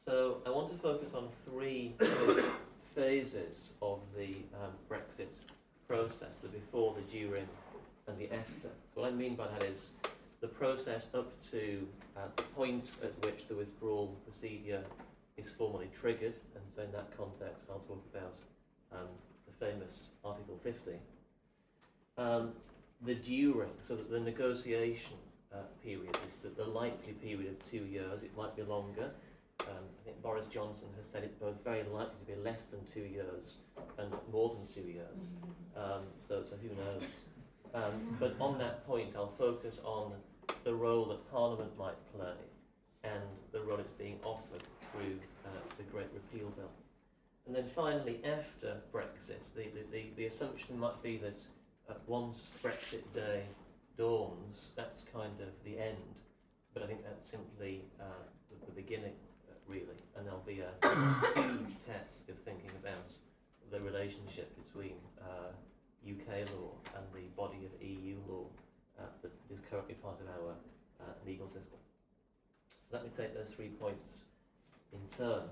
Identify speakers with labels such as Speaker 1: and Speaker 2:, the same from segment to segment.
Speaker 1: So I want to focus on three phases of the Brexit process, the before, the during and the after. So what I mean by that is the process up to the point at which the withdrawal procedure is formally triggered, and so in that context I'll talk about the famous Article 50. The during, so that the negotiation period, the likely period of 2 years, it might be longer. I think Boris Johnson has said it's both very likely to be less than 2 years and more than 2 years, so who knows. But on that point I'll focus on the role that Parliament might play and the role it's being offered through the Great Repeal Bill. And then finally, after Brexit, the assumption might be that once Brexit Day dawns, that's kind of the end, but I think that's simply the beginning, really, and there'll be a huge task of thinking about the relationship between UK law and the body of EU law that is currently part of our legal system. So let me take those 3 points in turn.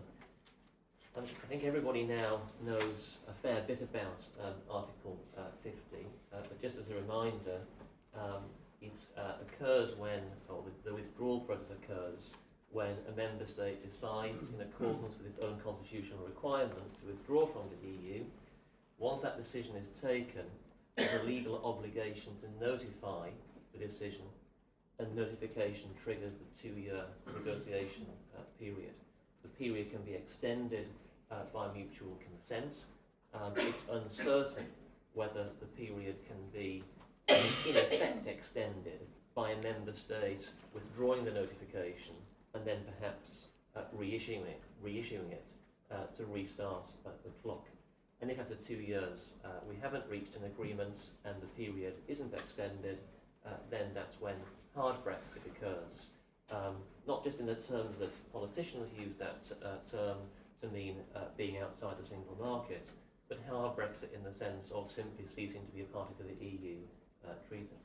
Speaker 1: I think everybody now knows a fair bit about Article 50, but just as a reminder, it occurs when, or the withdrawal process occurs when a member state decides, in accordance with its own constitutional requirements, to withdraw from the EU. Once that decision is taken, there's a legal obligation to notify the decision, and notification triggers the 2-year negotiation period. The period can be extended by mutual consent. It's uncertain whether the period can be in effect extended by a member state withdrawing the notification and then perhaps reissuing it to restart the clock. And if after 2 years we haven't reached an agreement and the period isn't extended, then that's when hard Brexit occurs. Not just in the terms that politicians use that term to mean being outside the single market, but hard Brexit in the sense of simply ceasing to be a party to the EU treaties.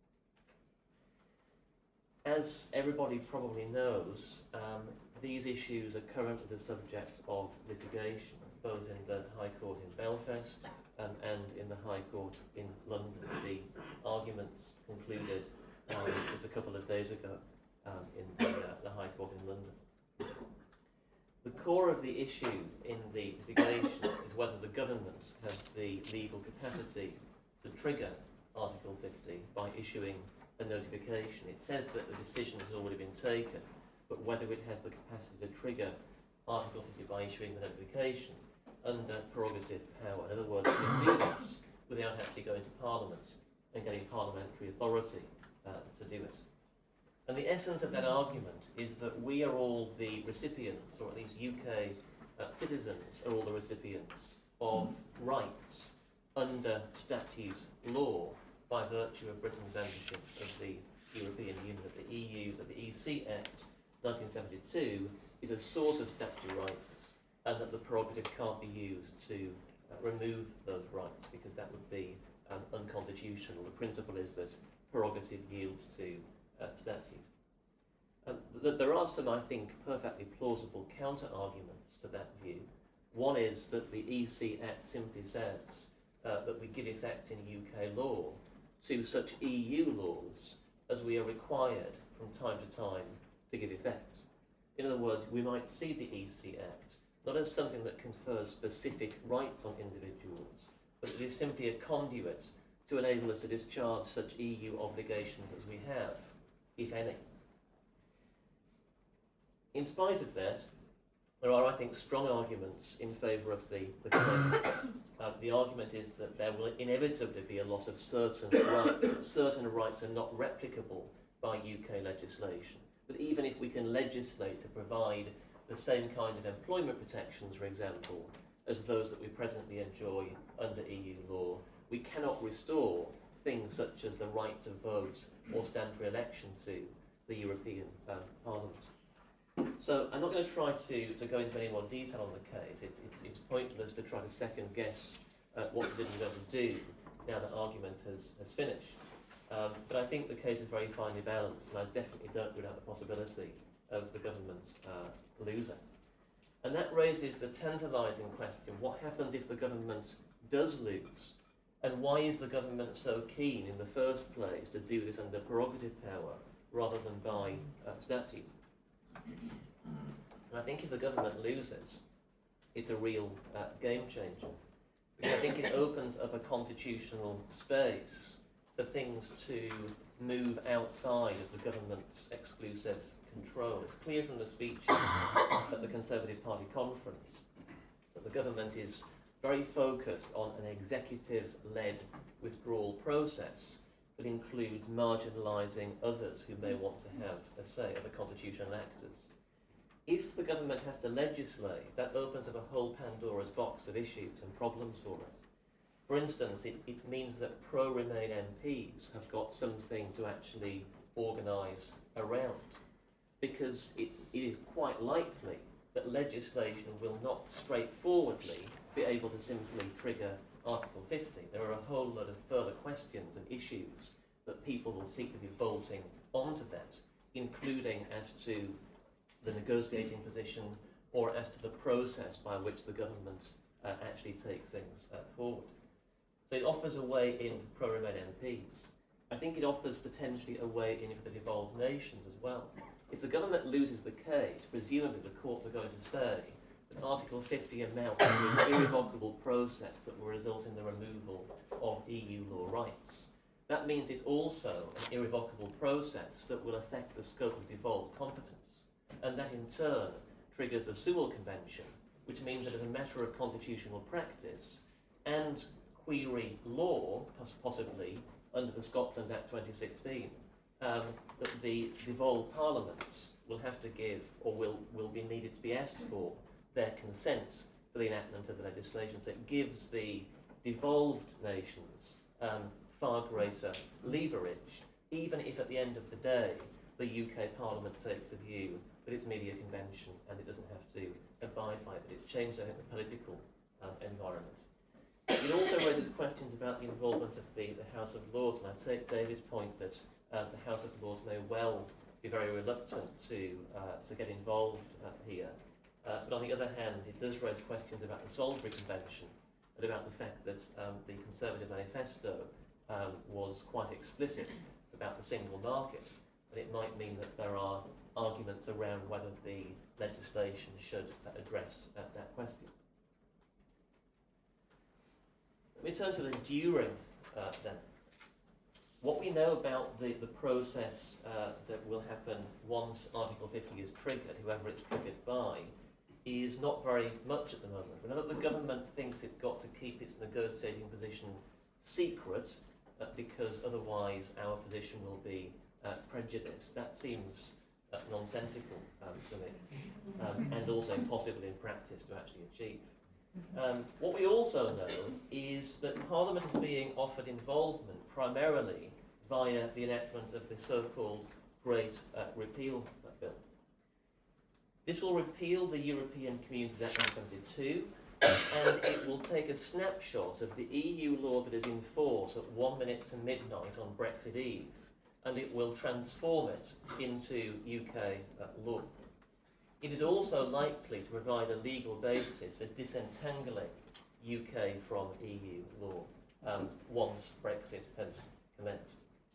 Speaker 1: As everybody probably knows, these issues are currently the subject of litigation, both in the High Court in Belfast and in the High Court in London. The arguments concluded just a couple of days ago in the High Court in London. The core of the issue in the litigation is whether the government has the legal capacity to trigger Article 50 by issuing a notification. It says that the decision has already been taken, but whether it has the capacity to trigger Article 50 by issuing the notification under prerogative power. In other words, we do this without actually going to Parliament and getting parliamentary authority to do it. And the essence of that argument is that we are all the recipients, or at least UK citizens are all the recipients of rights under statute law by virtue of Britain's membership of the European Union, of the EU, that the EC Act 1972 is a source of statutory rights, and that the prerogative can't be used to remove those rights because that would be unconstitutional. The principle is that prerogative yields to statute. There are some, I think, perfectly plausible counter-arguments to that view. One is that the EC Act simply says that we give effect in UK law to such EU laws as we are required from time to time to give effect. In other words, we might see the EC Act not as something that confers specific rights on individuals, but it is simply a conduit to enable us to discharge such EU obligations as we have, if any. In spite of that, there are, I think, strong arguments in favour of the claim. The argument is that there will inevitably be a loss of certain rights, that certain rights are not replicable by UK legislation. But even if we can legislate to provide the same kind of employment protections, for example, as those that we presently enjoy under EU law, we cannot restore things such as the right to vote or stand for election to the European Parliament. So I'm not going to try to go into any more detail on the case. It's pointless to try to second guess what the judge is going to do now that argument has finished. But I think the case is very finely balanced, and I definitely don't rule out the possibility of the government losing. And that raises the tantalising question, what happens if the government does lose? And why is the government so keen in the first place to do this under prerogative power rather than by statute? And I think if the government loses, it's a real game changer. Because I think it opens up a constitutional space for things to move outside of the government's exclusive control. It's clear from the speeches at the Conservative Party conference that the government is very focused on an executive-led withdrawal process that includes marginalising others who may want to have a say, other constitutional actors. If the government has to legislate, that opens up a whole Pandora's box of issues and problems for us. For instance, it means that pro-Remain MPs have got something to actually organise around, because it is quite likely that legislation will not straightforwardly be able to simply trigger Article 50. There are a whole lot of further questions and issues that people will seek to be bolting onto that, including as to the negotiating position or as to the process by which the government actually takes things forward. So it offers a way in for pro-Remain MPs. I think it offers potentially a way in for the devolved nations as well. If the government loses the case, presumably the courts are going to say that Article 50 amounts to an irrevocable process that will result in the removal of EU law rights. That means it's also an irrevocable process that will affect the scope of devolved competence. And that in turn triggers the Sewell Convention, which means that as a matter of constitutional practice and query law, possibly under the Scotland Act 2016, that the devolved parliaments will have to give, or will be needed to be asked for, their consent for the enactment of the legislation. So it gives the devolved nations far greater leverage, even if at the end of the day the UK Parliament takes the view that it's merely a convention and it doesn't have to abide by it. It changes, I think, the political environment. It also raises questions about the involvement of the House of Lords, and I take David's point that the House of Lords may well be very reluctant to get involved here. But on the other hand, it does raise questions about the Salisbury Convention and about the fact that the Conservative Manifesto was quite explicit about the single market, and it might mean that there are arguments around whether the legislation should address that question. Let me turn to the during then. What we know about the process that will happen once Article 50 is triggered, whoever it's triggered by, is not very much at the moment. We know that the government thinks it's got to keep its negotiating position secret because otherwise our position will be prejudiced. That seems nonsensical to me, and also impossible in practice to actually achieve. What we also know is that Parliament is being offered involvement primarily via the enactment of the so-called Great Repeal Bill. This will repeal the European Communities Act 1972, and it will take a snapshot of the EU law that is in force at 1 minute to midnight on Brexit Eve, and it will transform it into UK law. It is also likely to provide a legal basis for disentangling UK from EU law once Brexit has commenced.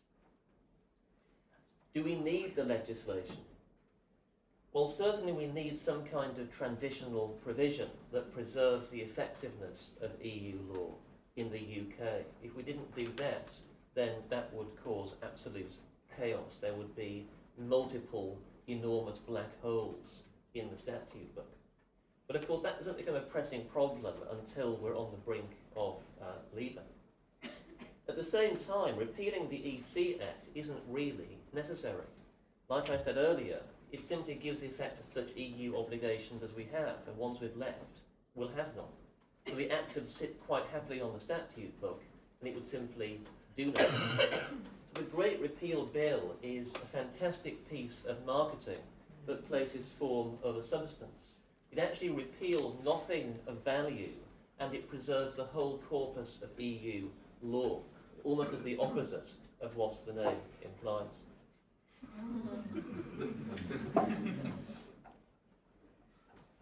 Speaker 1: Do we need the legislation? Well, certainly we need some kind of transitional provision that preserves the effectiveness of EU law in the UK. If we didn't do that, then that would cause absolute chaos. There would be multiple enormous black holes in the statute book. But of course that doesn't become a pressing problem until we're on the brink of leaving. At the same time, repealing the EC Act isn't really necessary. Like I said earlier, it simply gives effect to such EU obligations as we have, and once we've left, we'll have none. So the Act could sit quite happily on the statute book, and it would simply do nothing. So the Great Repeal Bill is a fantastic piece of marketing that places form over substance. It actually repeals nothing of value, and it preserves the whole corpus of EU law, almost as the opposite of what the name implies.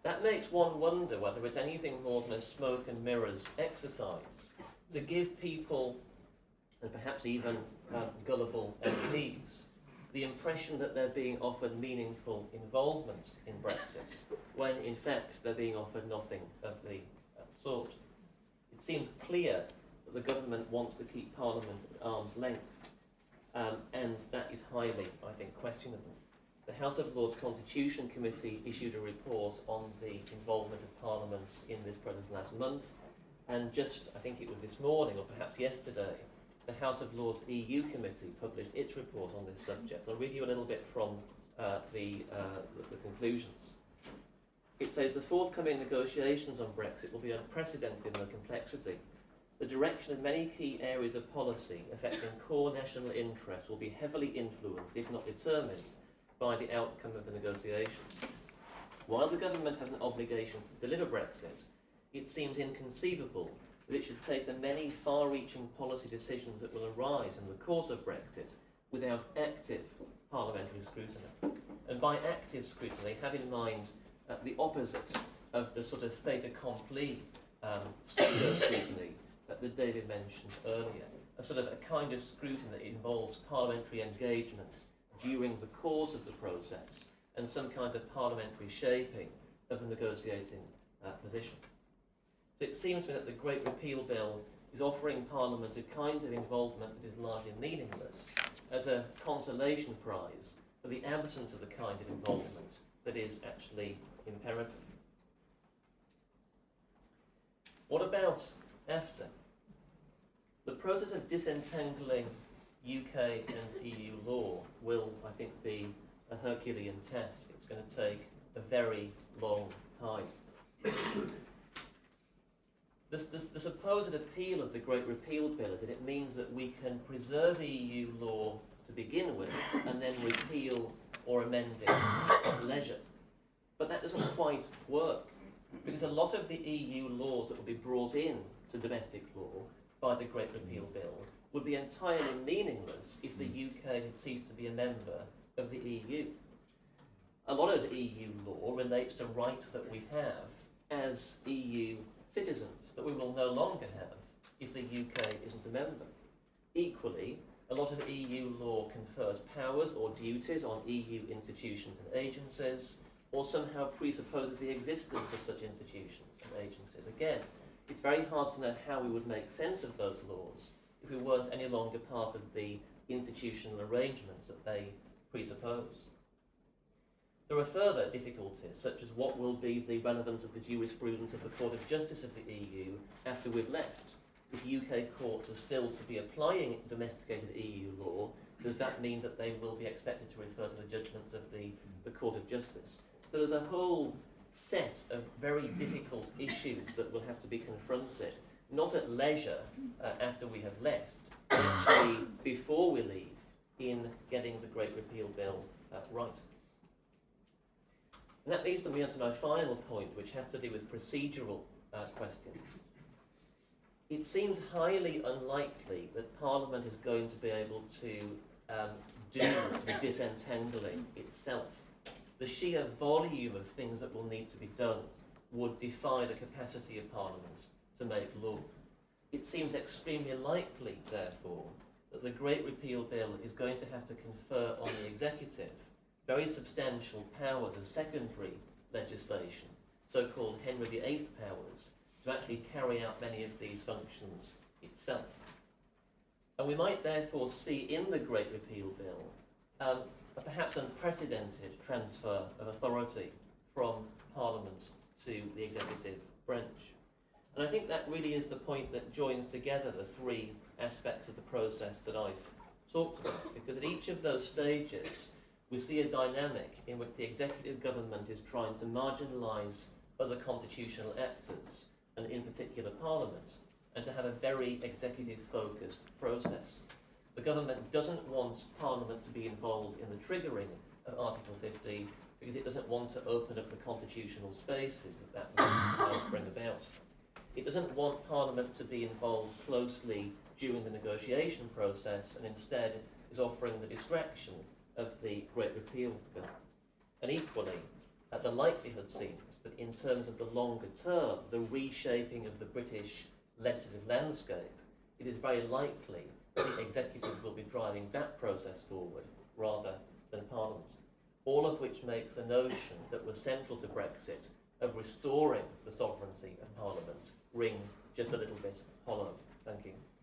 Speaker 1: That makes one wonder whether it's anything more than a smoke and mirrors exercise to give people, and perhaps even gullible MPs, the impression that they're being offered meaningful involvement in Brexit, when in fact they're being offered nothing of the sort. It seems clear that the government wants to keep Parliament at arm's length, and that is highly, I think, questionable. The House of Lords Constitution Committee issued a report on the involvement of Parliament in this process last month, and just, I think it was this morning or perhaps yesterday, the House of Lords EU Committee published its report on this subject. I'll read you a little bit from the conclusions. It says, the forthcoming negotiations on Brexit will be unprecedented in their complexity. The direction of many key areas of policy affecting core national interests will be heavily influenced, if not determined, by the outcome of the negotiations. While the government has an obligation to deliver Brexit, it seems inconceivable that it should take the many far-reaching policy decisions that will arise in the course of Brexit without active parliamentary scrutiny. And by active scrutiny, have in mind the opposite of the sort of fait accompli pseudo-scrutiny that David mentioned earlier, a sort of a kind of scrutiny that involves parliamentary engagement during the course of the process and some kind of parliamentary shaping of the negotiating position. So it seems to me that the Great Repeal Bill is offering Parliament a kind of involvement that is largely meaningless as a consolation prize for the absence of the kind of involvement that is actually imperative. What about EFTA? The process of disentangling UK and EU law will, I think, be a Herculean task. It's going to take a very long time. The supposed appeal of the Great Repeal Bill is that it means that we can preserve EU law to begin with and then repeal or amend it at leisure. But that doesn't quite work, because a lot of the EU laws that will be brought in to domestic law by the Great Repeal Bill would be entirely meaningless if the UK had ceased to be a member of the EU. A lot of the EU law relates to rights that we have as EU citizens that we will no longer have if the UK isn't a member. Equally, a lot of EU law confers powers or duties on EU institutions and agencies, or somehow presupposes the existence of such institutions and agencies. Again, it's very hard to know how we would make sense of those laws if we weren't any longer part of the institutional arrangements that they presuppose. There are further difficulties, such as what will be the relevance of the jurisprudence of the Court of Justice of the EU after we've left. If UK courts are still to be applying domesticated EU law, does that mean that they will be expected to refer to the judgments of the Court of Justice? So there's a whole set of very difficult issues that will have to be confronted, not at leisure after we have left, but actually before we leave, in getting the Great Repeal Bill right. And that leads me on to my final point, which has to do with procedural questions. It seems highly unlikely that Parliament is going to be able to do the disentangling itself. The sheer volume of things that will need to be done would defy the capacity of Parliament to make law. It seems extremely likely, therefore, that the Great Repeal Bill is going to have to confer on the executive very substantial powers as secondary legislation, so-called Henry VIII powers, to actually carry out many of these functions itself. And we might therefore see in the Great Repeal Bill a perhaps unprecedented transfer of authority from Parliament to the executive branch. And I think that really is the point that joins together the three aspects of the process that I've talked about, because at each of those stages we see a dynamic in which the executive government is trying to marginalise other constitutional actors, and in particular Parliament, and to have a very executive-focused process. The government doesn't want Parliament to be involved in the triggering of Article 50 because it doesn't want to open up the constitutional spaces that will bring about. It doesn't want Parliament to be involved closely during the negotiation process, and instead is offering the distraction of the Great Repeal Bill. And equally, the likelihood seems that in terms of the longer term, the reshaping of the British legislative landscape, it is very likely the executive will be driving that process forward rather than Parliament. All of which makes the notion that was central to Brexit of restoring the sovereignty of Parliament ring just a little bit hollow. Thank you.